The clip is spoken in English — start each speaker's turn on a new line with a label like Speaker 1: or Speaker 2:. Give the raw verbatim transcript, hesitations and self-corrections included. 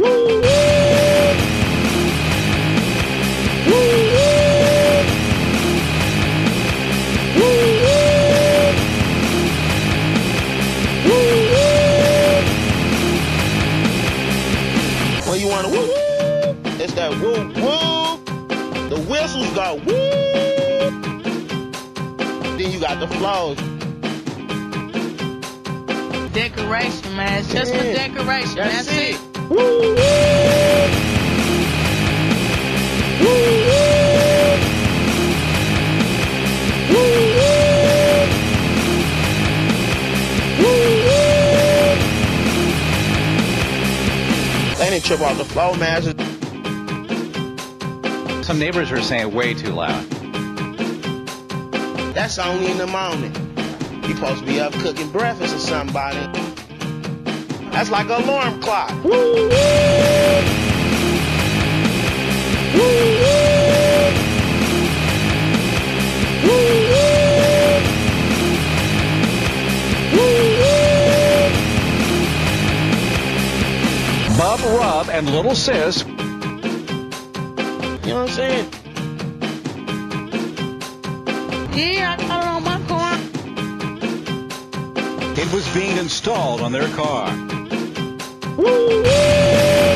Speaker 1: When you want to woo woo, it's that woo woo. The whistles go woo. Then you got the flows.
Speaker 2: Decoration, man. It's just
Speaker 1: Yeah.
Speaker 2: for decoration.
Speaker 1: That's,
Speaker 2: That's,
Speaker 1: it.
Speaker 2: it.
Speaker 1: Woo woo. Woo woo. Woo woo. Woo woo. They didn't trip off the flow, man.
Speaker 3: Some neighbors are saying way too loud.
Speaker 1: That's only in the morning. You supposed to be up cooking breakfast or somebody. That's like an alarm clock. Woo woo. Woo woo. Woo woo. Woo woo.
Speaker 3: Bub Rub and Little Sis.
Speaker 1: You know what I'm saying?
Speaker 2: Yeah, I got it on my car.
Speaker 3: It was being installed on their car.
Speaker 1: Woo woo.